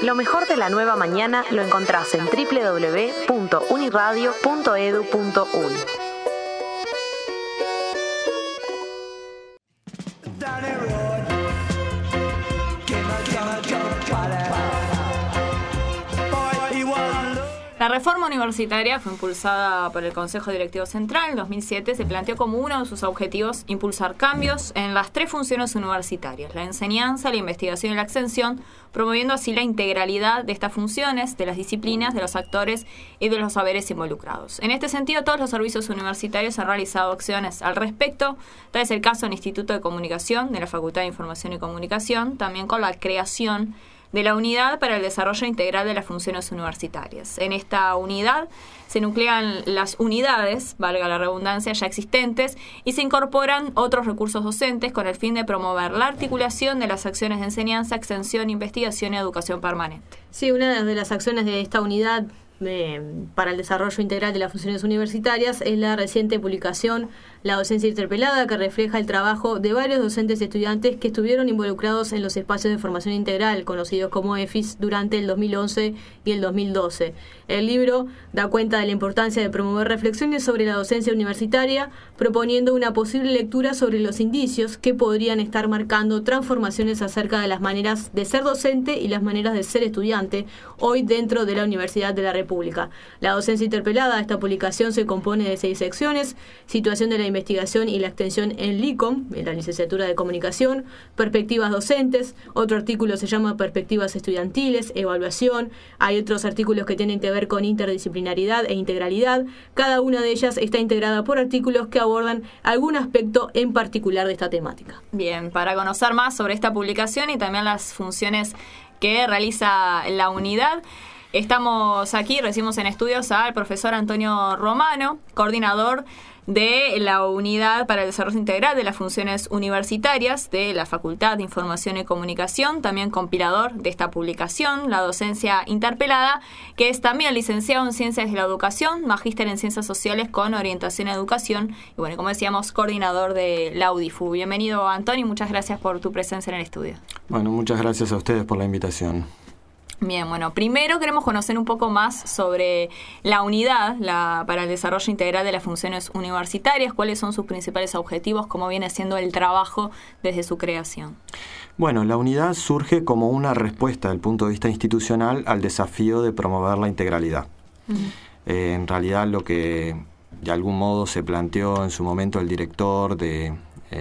Lo mejor de la nueva mañana lo encontrás en www.uniradio.edu.uy. La reforma universitaria fue impulsada por el Consejo Directivo Central en 2007. Se planteó como uno de sus objetivos impulsar cambios en las 3 funciones universitarias: la enseñanza, la investigación y la extensión, promoviendo así la integralidad de estas funciones, de las disciplinas, de los actores y de los saberes involucrados. En este sentido, todos los servicios universitarios han realizado acciones al respecto. Tal es el caso del Instituto de Comunicación de la Facultad de Información y Comunicación, también con la creación de la Unidad para el Desarrollo Integral de las Funciones Universitarias. En esta unidad se nuclean las unidades, valga la redundancia, ya existentes, y se incorporan otros recursos docentes con el fin de promover la articulación de las acciones de enseñanza, extensión, investigación y educación permanente. Sí, una de las acciones de esta unidad para el desarrollo integral de las funciones universitarias es la reciente publicación La docencia interpelada, que refleja el trabajo de varios docentes y estudiantes que estuvieron involucrados en los espacios de formación integral, conocidos como EFIS, durante el 2011 y el 2012. El libro da cuenta de la importancia de promover reflexiones sobre la docencia universitaria, proponiendo una posible lectura sobre los indicios que podrían estar marcando transformaciones acerca de las maneras de ser docente y las maneras de ser estudiante hoy dentro de la Universidad de la República. La docencia interpelada, esta publicación se compone de 6 secciones: situación de la investigación y la extensión en LICOM, en la licenciatura de Comunicación, perspectivas docentes, otro artículo se llama perspectivas estudiantiles, evaluación, hay otros artículos que tienen que ver con interdisciplinaridad e integralidad. Cada una de ellas está integrada por artículos que abordan algún aspecto en particular de esta temática. Bien, para conocer más sobre esta publicación y también las funciones que realiza la unidad, estamos aquí, recibimos en estudios al profesor Antonio Romano, coordinador de la Unidad para el Desarrollo Integral de las Funciones Universitarias de la Facultad de Información y Comunicación, también compilador de esta publicación, La docencia interpelada, que es también licenciado en Ciencias de la Educación, magíster en Ciencias Sociales con orientación a Educación y, bueno, como decíamos, coordinador de la UDIFU. Bienvenido, Antonio, y muchas gracias por tu presencia en el estudio. Bueno, muchas gracias a ustedes por la invitación. Bien, bueno, primero queremos conocer un poco más sobre la unidad para el desarrollo integral de las funciones universitarias, cuáles son sus principales objetivos, cómo viene siendo el trabajo desde su creación. Bueno, la unidad surge como una respuesta desde el punto de vista institucional al desafío de promover la integralidad. En realidad lo que de algún modo se planteó en su momento el director de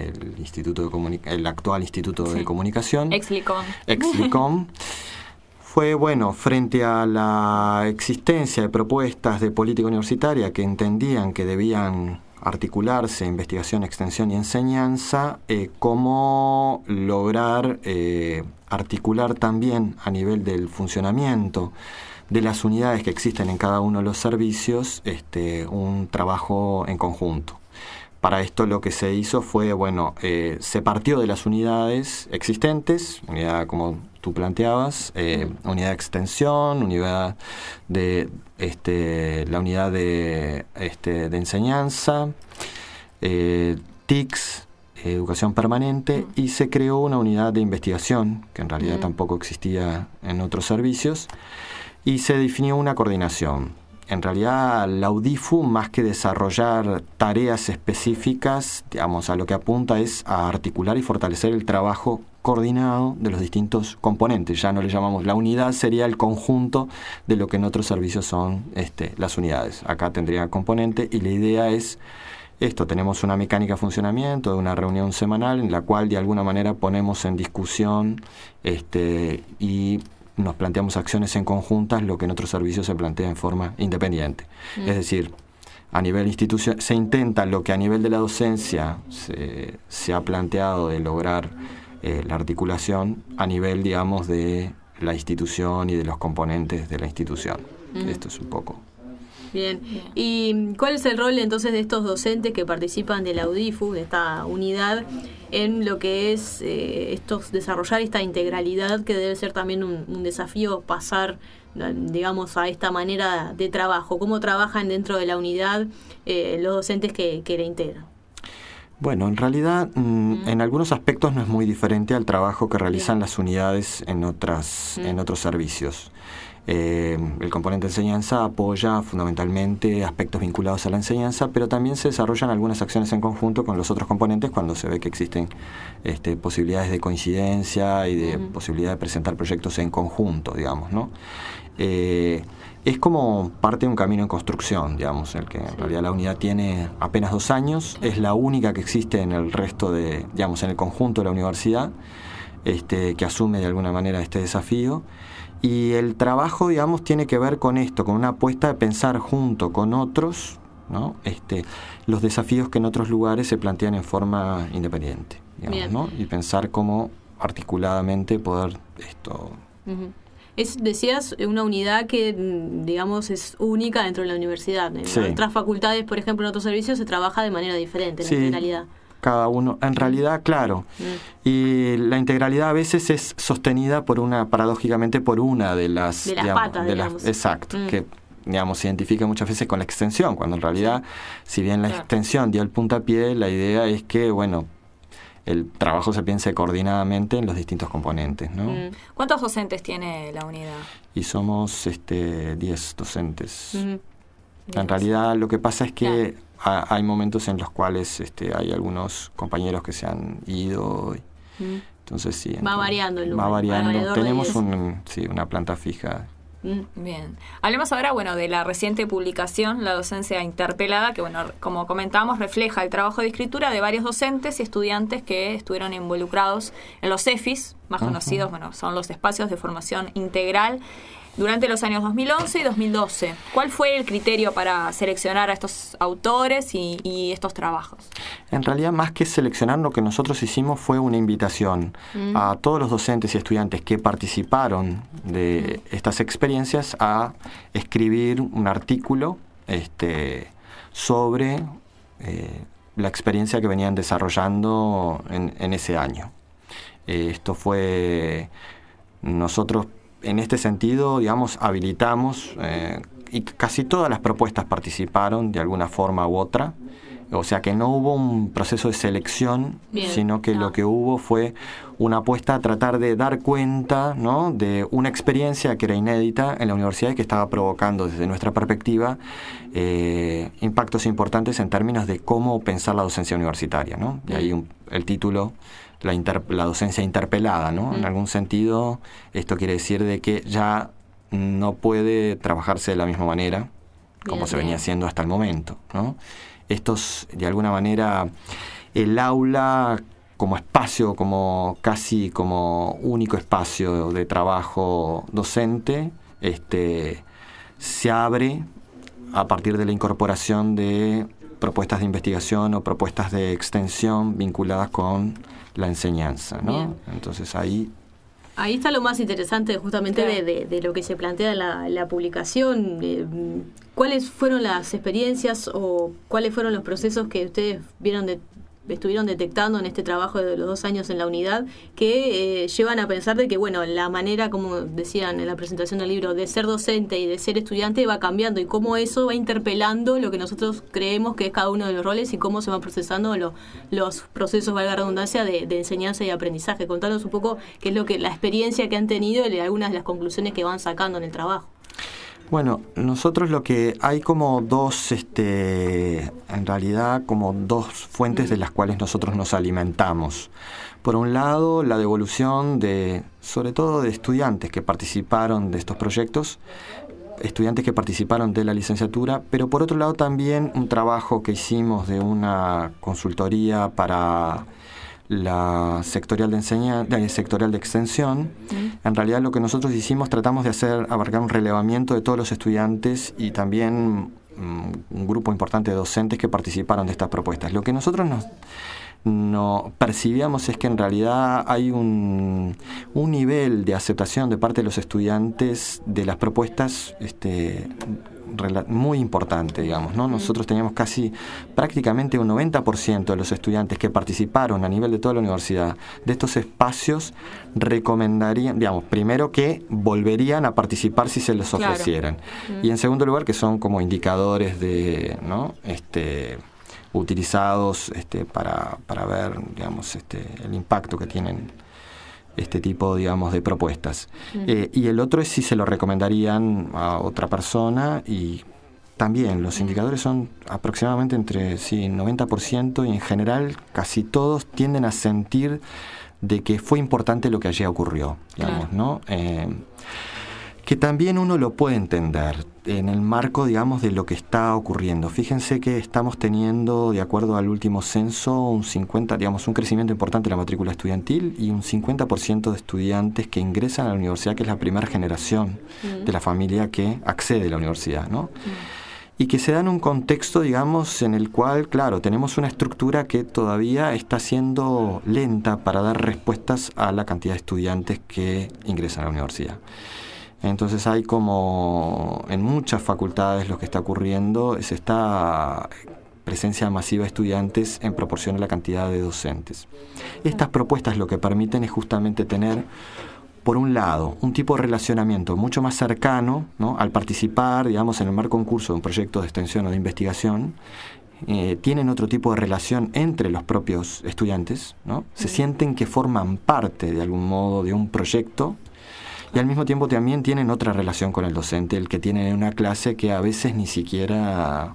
el actual Instituto de Comunicación, Ex-LICOM, fue, bueno, frente a la existencia de propuestas de política universitaria que entendían que debían articularse investigación, extensión y enseñanza, cómo lograr articular también a nivel del funcionamiento de las unidades que existen en cada uno de los servicios un trabajo en conjunto. Para esto lo que se hizo fue, bueno, se partió de las unidades existentes, unidad como tú planteabas, unidad de extensión, unidad de la unidad de enseñanza, TICS, educación permanente, y se creó una unidad de investigación, que en realidad tampoco existía en otros servicios, y se definió una coordinación. En realidad, la UDIFU, más que desarrollar tareas específicas, digamos, a lo que apunta es a articular y fortalecer el trabajo coordinado de los distintos componentes. Ya no le llamamos, la unidad sería el conjunto de lo que en otros servicios son las unidades. Acá tendría componente y la idea es esto: tenemos una mecánica de funcionamiento de una reunión semanal en la cual de alguna manera ponemos en discusión y nos planteamos acciones en conjuntas, lo que en otros servicios se plantea en forma independiente. Es decir, a nivel institucional se intenta lo que a nivel de la docencia se ha planteado de lograr la articulación a nivel, digamos, de la institución y de los componentes de la institución. Esto es un poco. Bien. ¿Y cuál es el rol entonces de estos docentes que participan de la UDIFU, de esta unidad, en lo que es desarrollar esta integralidad, que debe ser también un desafío pasar, digamos, a esta manera de trabajo? ¿Cómo trabajan dentro de la unidad los docentes que la integran? Bueno, en realidad en algunos aspectos no es muy diferente al trabajo que realizan las unidades en otros servicios. El componente enseñanza apoya fundamentalmente aspectos vinculados a la enseñanza, pero también se desarrollan algunas acciones en conjunto con los otros componentes cuando se ve que existen posibilidades de coincidencia y de posibilidad de presentar proyectos en conjunto, digamos, ¿no? Es como parte de un camino en construcción, digamos, el que en realidad la unidad tiene apenas 2 años, es la única que existe en el resto de, digamos, en el conjunto de la universidad, que asume de alguna manera este desafío. Y el trabajo, digamos, tiene que ver con esto, con una apuesta de pensar junto con otros, ¿no? Los desafíos que en otros lugares se plantean en forma independiente, digamos, ¿no? Y pensar cómo articuladamente poder esto... Decías, una unidad que, digamos, es única dentro de la universidad. En otras facultades, por ejemplo, en otros servicios se trabaja de manera diferente, en integralidad. Cada uno, en realidad, claro. Y la integralidad a veces es sostenida paradójicamente por una de las patas, digamos. Exacto, que digamos se identifica muchas veces con la extensión, cuando en realidad, si bien la extensión dio el puntapié, la idea es que, bueno, el trabajo se piense coordinadamente en los distintos componentes, ¿no? ¿Cuántos docentes tiene la unidad? Y somos 10 docentes. En realidad lo que pasa es que hay momentos en los cuales hay algunos compañeros que se han ido. Entonces sí. Va variando el número. Va variando. Tenemos una planta fija. Bien. Hablemos ahora, de la reciente publicación, La docencia interpelada, que, como comentábamos, refleja el trabajo de escritura de varios docentes y estudiantes que estuvieron involucrados en los EFIs, más conocidos, son los espacios de formación integral, durante los años 2011 y 2012. ¿Cuál fue el criterio para seleccionar a estos autores y estos trabajos? En realidad, más que seleccionar, lo que nosotros hicimos fue una invitación a todos los docentes y estudiantes que participaron de estas experiencias a escribir un artículo sobre la experiencia que venían desarrollando en ese año. Esto fue... Nosotros, en este sentido, digamos, habilitamos y casi todas las propuestas participaron de alguna forma u otra. O sea que no hubo un proceso de selección, sino que lo que hubo fue una apuesta a tratar de dar cuenta, ¿no?, de una experiencia que era inédita en la universidad y que estaba provocando desde nuestra perspectiva impactos importantes en términos de cómo pensar la docencia universitaria, ¿no? De ahí el título, la docencia interpelada, ¿no? En algún sentido, esto quiere decir de que ya no puede trabajarse de la misma manera como se venía haciendo hasta el momento, ¿no? Estos, de alguna manera, el aula como espacio, casi como único espacio de trabajo docente, se abre a partir de la incorporación de propuestas de investigación o propuestas de extensión vinculadas con la enseñanza, ¿no? Bien. Entonces ahí está lo más interesante justamente de lo que se plantea en la publicación. ¿Cuáles fueron las experiencias o cuáles fueron los procesos que ustedes estuvieron detectando en este trabajo de los 2 años en la unidad que llevan a pensar de que, la manera, como decían en la presentación del libro, de ser docente y de ser estudiante va cambiando y cómo eso va interpelando lo que nosotros creemos que es cada uno de los roles y cómo se van procesando los procesos, valga la redundancia, de enseñanza y aprendizaje? Contanos un poco qué es la experiencia que han tenido y algunas de las conclusiones que van sacando en el trabajo. Bueno, nosotros lo que hay como en realidad como dos fuentes de las cuales nosotros nos alimentamos. Por un lado, la devolución sobre todo de estudiantes que participaron de estos proyectos, estudiantes que participaron de la licenciatura, pero por otro lado también un trabajo que hicimos de una consultoría para la sectorial de extensión. En realidad lo que nosotros hicimos, tratamos de abarcar un relevamiento de todos los estudiantes y también un grupo importante de docentes que participaron de estas propuestas. Lo que nosotros no percibíamos es que en realidad hay un nivel de aceptación de parte de los estudiantes de las propuestas muy importante, digamos, ¿no? Nosotros teníamos prácticamente un 90% de los estudiantes que participaron a nivel de toda la universidad de estos espacios recomendarían, digamos, primero que volverían a participar si se les ofrecieran. Y en segundo lugar que son como indicadores de, ¿no?, utilizados para ver, digamos, el impacto que tienen este tipo, digamos, de propuestas. Y el otro es si se lo recomendarían a otra persona, y también los indicadores son aproximadamente entre 90%, y en general casi todos tienden a sentir de que fue importante lo que allí ocurrió, digamos, claro, ¿no? Que también uno lo puede entender en el marco, digamos, de lo que está ocurriendo. Fíjense que estamos teniendo, de acuerdo al último censo, un crecimiento importante de la matrícula estudiantil y un 50% de estudiantes que ingresan a la universidad, que es la primera generación de la familia que accede a la universidad, ¿no? Y que se da en un contexto, digamos, en el cual, claro, tenemos una estructura que todavía está siendo lenta para dar respuestas a la cantidad de estudiantes que ingresan a la universidad. Entonces hay como en muchas facultades lo que está ocurriendo es esta presencia masiva de estudiantes en proporción a la cantidad de docentes. Estas propuestas lo que permiten es justamente tener, por un lado, un tipo de relacionamiento mucho más cercano, ¿no? Al participar, digamos, en el marco de un curso, de un proyecto de extensión o de investigación, tienen otro tipo de relación entre los propios estudiantes, ¿no? Se sienten que forman parte, de algún modo, de un proyecto, y al mismo tiempo también tienen otra relación con el docente, el que tiene en una clase que a veces ni siquiera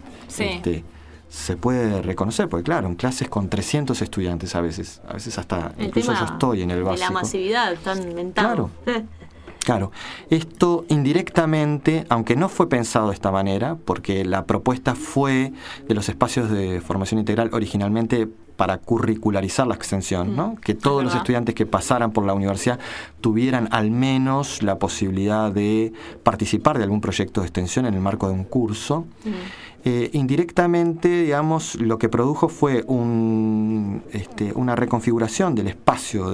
se puede reconocer, porque claro, en clases con 300 estudiantes a veces hasta el incluso yo estoy en el básico. De la masividad tan mental. Claro, esto indirectamente, aunque no fue pensado de esta manera, porque la propuesta fue de los espacios de formación integral originalmente para curricularizar la extensión, ¿no? Que todos los estudiantes que pasaran por la universidad tuvieran al menos la posibilidad de participar de algún proyecto de extensión en el marco de un curso. Indirectamente, digamos, lo que produjo fue una reconfiguración del espacio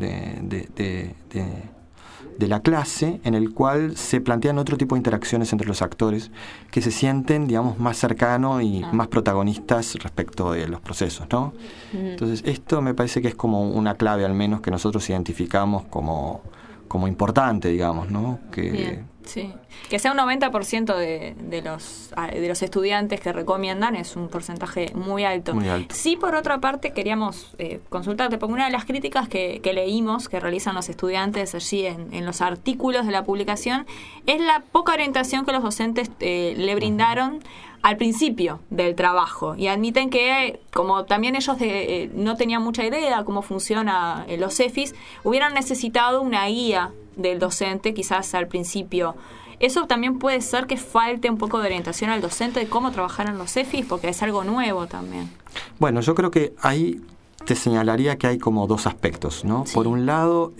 de la clase, en el cual se plantean otro tipo de interacciones entre los actores que se sienten, digamos, más cercanos y más protagonistas respecto de los procesos, ¿no? Entonces, esto me parece que es como una clave, al menos, que nosotros identificamos como importante, digamos, ¿no? Sí. Que sea un 90% de los estudiantes que recomiendan es un porcentaje muy alto. Muy alto. Sí, por otra parte, queríamos consultarte, porque una de las críticas que leímos, que realizan los estudiantes allí en los artículos de la publicación, es la poca orientación que los docentes le brindaron al principio del trabajo, y admiten que, como también ellos no tenían mucha idea de cómo funciona los CEFIs, hubieran necesitado una guía del docente quizás al principio. Eso también puede ser que falte un poco de orientación al docente de cómo trabajar en los CEFIs, porque es algo nuevo también. Bueno, yo creo que ahí te señalaría que hay como dos aspectos, ¿no? Sí. Por un lado,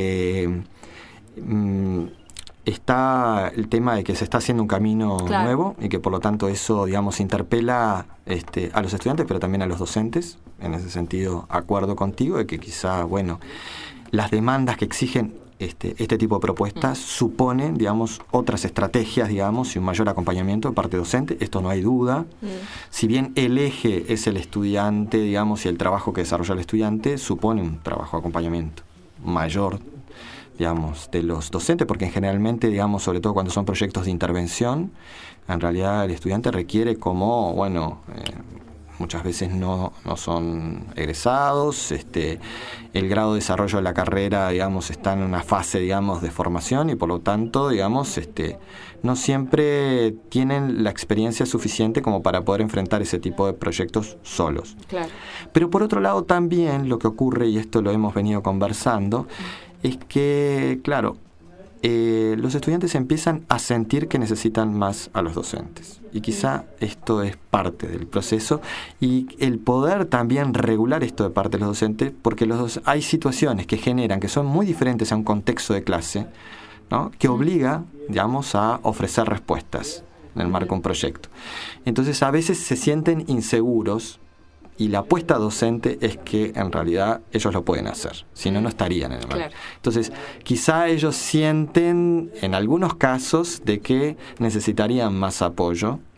está el tema de que se está haciendo un camino nuevo, y que por lo tanto eso, digamos, interpela a los estudiantes, pero también a los docentes. En ese sentido, acuerdo contigo de que quizá, bueno, las demandas que exigen este tipo de propuestas suponen, digamos, otras estrategias, digamos, y un mayor acompañamiento de parte docente. Esto no hay duda. Si bien el eje es el estudiante, digamos, y el trabajo que desarrolla el estudiante, supone un trabajo de acompañamiento mayor, digamos, de los docentes, porque generalmente, digamos, sobre todo cuando son proyectos de intervención, en realidad el estudiante requiere como, bueno, muchas veces no son egresados, el grado de desarrollo de la carrera, digamos, está en una fase, digamos, de formación, y por lo tanto, digamos, no siempre tienen la experiencia suficiente como para poder enfrentar ese tipo de proyectos solos. Claro. Pero por otro lado también lo que ocurre, y esto lo hemos venido conversando, es que, claro, los estudiantes empiezan a sentir que necesitan más a los docentes. Y quizá esto es parte del proceso. Y el poder también regular esto de parte de los docentes, porque hay situaciones que generan, que son muy diferentes a un contexto de clase, ¿no? Que obliga, digamos, a ofrecer respuestas en el marco de un proyecto. Entonces, a veces se sienten inseguros, y la apuesta docente es que en realidad ellos lo pueden hacer, si no, no estarían en el marco. Claro. Entonces, quizá ellos sienten en algunos casos de que necesitarían más apoyo,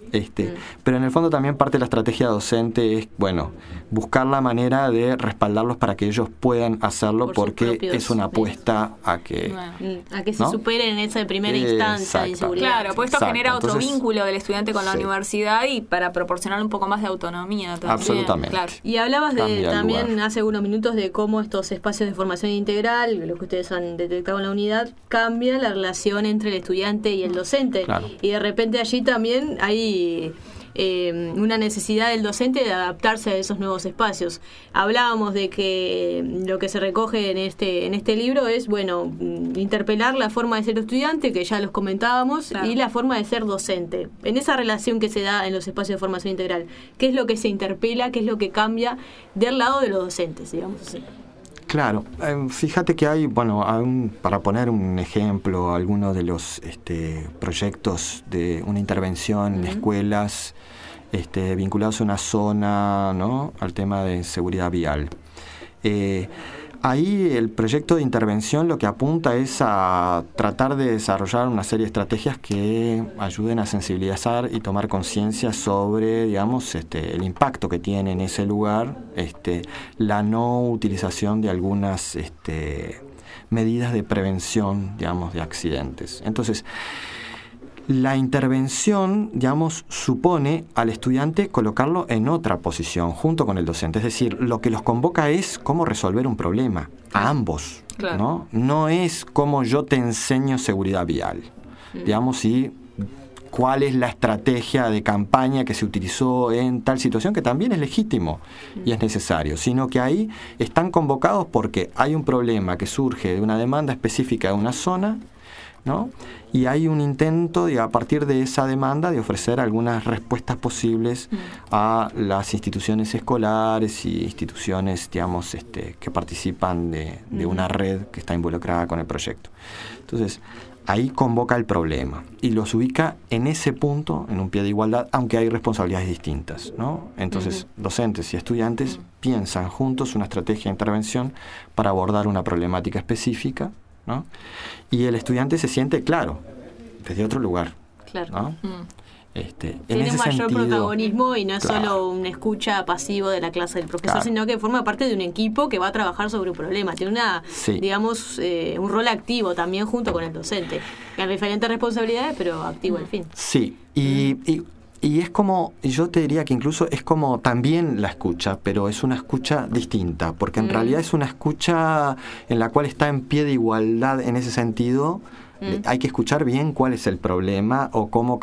Pero en el fondo también parte de la estrategia docente es, bueno, buscar la manera de respaldarlos para que ellos puedan hacerlo, porque es una apuesta a que... A que se superen en esa primera instancia de inseguridad. Claro, pues esto genera otro vínculo del estudiante con la universidad y para proporcionarle un poco más de autonomía también. Absolutamente. Claro. Y hablabas también hace unos minutos de cómo estos espacios de formación integral, lo que ustedes han detectado en la unidad, cambia la relación entre el estudiante y el docente. Claro. Y de repente allí también hay una necesidad del docente de adaptarse a esos nuevos espacios. Hablábamos de que lo que se recoge en este libro es, bueno, interpelar la forma de ser estudiante, que ya los comentábamos, claro, y la forma de ser docente. En esa relación que se da en los espacios de formación integral, ¿qué es lo que se interpela, qué es lo que cambia del lado de los docentes, digamos así? Claro, fíjate que hay, bueno, para poner un ejemplo, algunos de los proyectos de una intervención en escuelas vinculados a una zona, ¿no?, al tema de seguridad vial. Ahí el proyecto de intervención lo que apunta es a tratar de desarrollar una serie de estrategias que ayuden a sensibilizar y tomar conciencia sobre, digamos, el impacto que tiene en ese lugar la no utilización de algunas medidas de prevención, digamos, de accidentes. Entonces, la intervención, digamos, supone al estudiante colocarlo en otra posición junto con el docente. Es decir, lo que los convoca es cómo resolver un problema a ambos, claro, ¿no? No es cómo yo te enseño seguridad vial, digamos, y cuál es la estrategia de campaña que se utilizó en tal situación, que también es legítimo y es necesario, sino que ahí están convocados porque hay un problema que surge de una demanda específica de una zona, ¿no? Y hay un intento a partir de esa demanda de ofrecer algunas respuestas posibles a las instituciones escolares y instituciones, digamos, que participan de una red que está involucrada con el proyecto. Entonces, ahí convoca el problema y los ubica en ese punto, en un pie de igualdad, aunque hay responsabilidades distintas, ¿no? Entonces, docentes y estudiantes piensan juntos una estrategia de intervención para abordar una problemática específica, ¿no? Y el estudiante se siente, claro, desde otro lugar, claro, ¿no? Tiene un mayor protagonismo y no es solo un escucha pasivo de la clase del profesor, claro, sino que forma parte de un equipo que va a trabajar sobre un problema. Tiene digamos, un rol activo también junto con el docente, con diferentes responsabilidades, pero activo al fin. Sí, y es como, yo te diría que incluso es como también la escucha, pero es una escucha distinta, porque en realidad es una escucha en la cual está en pie de igualdad en ese sentido. Hay que escuchar bien cuál es el problema o cómo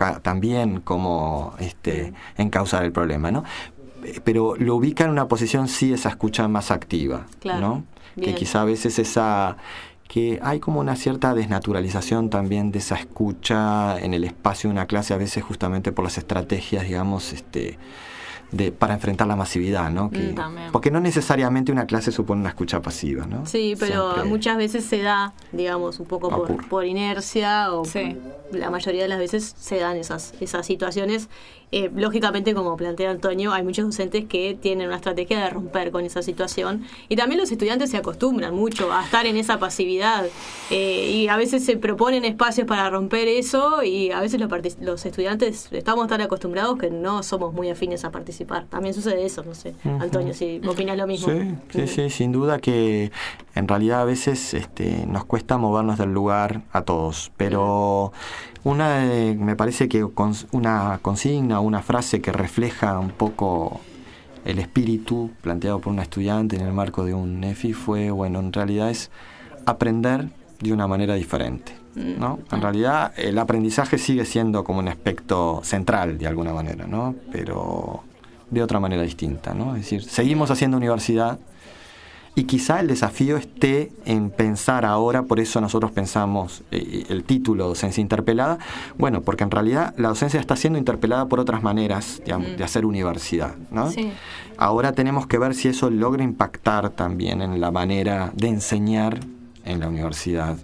encauzar el problema, ¿no? Pero lo ubica en una posición, esa escucha más activa, claro, ¿no? Que quizá a veces que hay como una cierta desnaturalización también de esa escucha en el espacio de una clase, a veces justamente por las estrategias, digamos, para enfrentar la masividad, ¿no? Porque no necesariamente una clase supone una escucha pasiva, ¿no? Sí, pero siempre muchas veces se da, digamos, un poco por inercia, o la mayoría de las veces se dan esas situaciones. Lógicamente, como plantea Antonio, hay muchos docentes que tienen una estrategia de romper con esa situación, y también los estudiantes se acostumbran mucho a estar en esa pasividad, y a veces se proponen espacios para romper eso, y a veces los estudiantes estamos tan acostumbrados que no somos muy afines a participar. También sucede eso, no sé, Antonio, si opinas lo mismo. Sí, sin duda que en realidad a veces nos cuesta movernos del lugar a todos, pero me parece que una consigna, una frase que refleja un poco el espíritu planteado por una estudiante en el marco de un EFI fue, bueno, en realidad es aprender de una manera diferente, ¿no? En realidad el aprendizaje sigue siendo como un aspecto central de alguna manera, ¿no? Pero de otra manera distinta, ¿no? Es decir, seguimos haciendo universidad, y quizá el desafío esté en pensar ahora, por eso nosotros pensamos el título Docencia Interpelada, bueno, porque en realidad la docencia está siendo interpelada por otras maneras, digamos, de hacer universidad, ¿no? Sí. Ahora tenemos que ver si eso logra impactar también en la manera de enseñar en la universidad,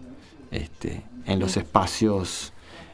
en los espacios,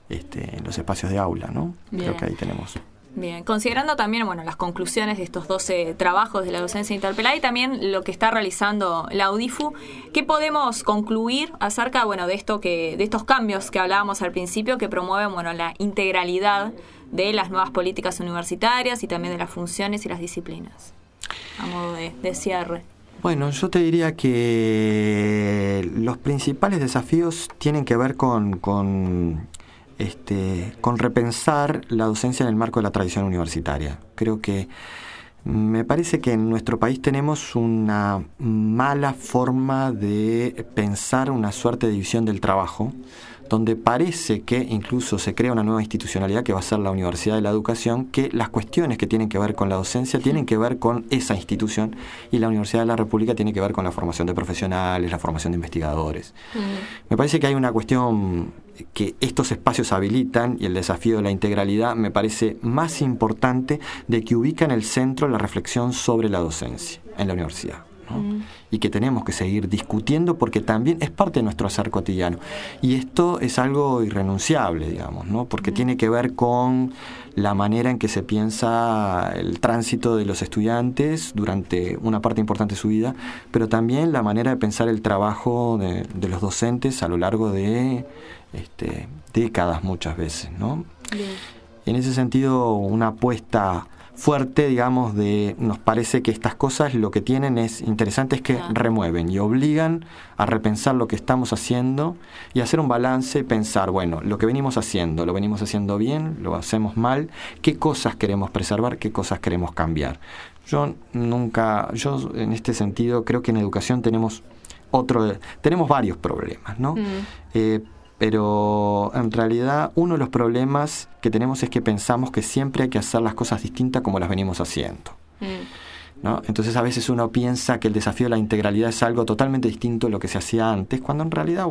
de aula, ¿no? Bien. Creo que ahí tenemos. Bien, considerando también, bueno, las conclusiones de estos 12 trabajos de la docencia interpelada y también lo que está realizando la UDIFU, ¿qué podemos concluir acerca, bueno, de estos cambios que hablábamos al principio que promueven, bueno, la integralidad de las nuevas políticas universitarias y también de las funciones y las disciplinas. A modo de cierre. Bueno, yo te diría que los principales desafíos tienen que ver con repensar la docencia en el marco de la tradición universitaria. Creo que me parece que en nuestro país tenemos una mala forma de pensar una suerte de división del trabajo, donde parece que incluso se crea una nueva institucionalidad que va a ser la Universidad de la Educación, que las cuestiones que tienen que ver con la docencia tienen que ver con esa institución, y la Universidad de la República tiene que ver con la formación de profesionales, la formación de investigadores. Me parece que hay una cuestión que estos espacios habilitan, y el desafío de la integralidad me parece más importante, de que ubica en el centro la reflexión sobre la docencia en la universidad, ¿no? Y que tenemos que seguir discutiendo porque también es parte de nuestro hacer cotidiano. Y esto es algo irrenunciable, digamos, ¿no? Porque tiene que ver con la manera en que se piensa el tránsito de los estudiantes durante una parte importante de su vida, pero también la manera de pensar el trabajo de los docentes a lo largo de décadas muchas veces, ¿no? Bien. En ese sentido, una apuesta fuerte, digamos, nos parece que estas cosas lo que tienen es interesante, es que remueven y obligan a repensar lo que estamos haciendo y hacer un balance, pensar, bueno, lo que venimos haciendo, ¿lo venimos haciendo bien? ¿Lo hacemos mal? ¿Qué cosas queremos preservar? ¿Qué cosas queremos cambiar? Yo en este sentido creo que en educación tenemos varios problemas, ¿no? Pero en realidad uno de los problemas que tenemos es que pensamos que siempre hay que hacer las cosas distintas como las venimos haciendo, ¿no? Entonces a veces uno piensa que el desafío de la integralidad es algo totalmente distinto a lo que se hacía antes, cuando en realidad,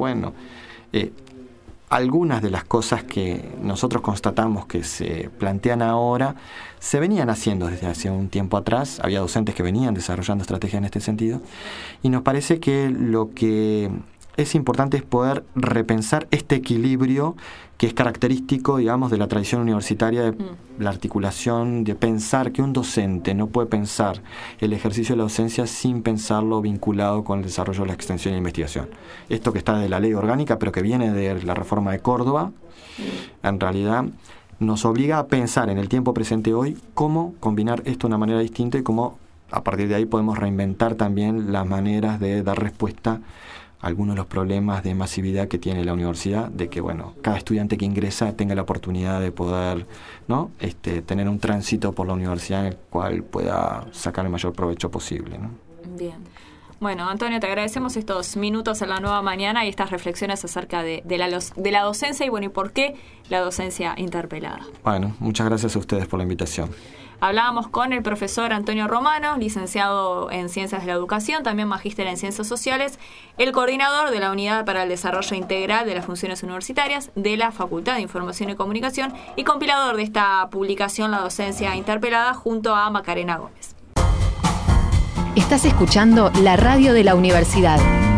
algunas de las cosas que nosotros constatamos que se plantean ahora se venían haciendo desde hace un tiempo atrás. Había docentes que venían desarrollando estrategias en este sentido, y nos parece que lo que es importante es poder repensar este equilibrio que es característico, digamos, de la tradición universitaria, de la articulación, de pensar que un docente no puede pensar el ejercicio de la docencia sin pensarlo vinculado con el desarrollo de la extensión y la investigación. Esto que está de la ley orgánica, pero que viene de la reforma de Córdoba, en realidad nos obliga a pensar en el tiempo presente hoy cómo combinar esto de una manera distinta y cómo a partir de ahí podemos reinventar también las maneras de dar respuesta algunos de los problemas de masividad que tiene la universidad, de que cada estudiante que ingresa tenga la oportunidad de poder, ¿no? Tener un tránsito por la universidad en el cual pueda sacar el mayor provecho posible, ¿no? Bien. Bueno, Antonio, te agradecemos estos minutos en La Nueva Mañana y estas reflexiones acerca de la docencia y por qué la docencia interpelada. Bueno, muchas gracias a ustedes por la invitación. Hablábamos con el profesor Antonio Romano, licenciado en Ciencias de la Educación, también magíster en Ciencias Sociales, el coordinador de la Unidad para el Desarrollo Integral de las Funciones Universitarias de la Facultad de Información y Comunicación y compilador de esta publicación La Docencia Interpelada junto a Macarena Gómez. Estás escuchando la radio de la universidad.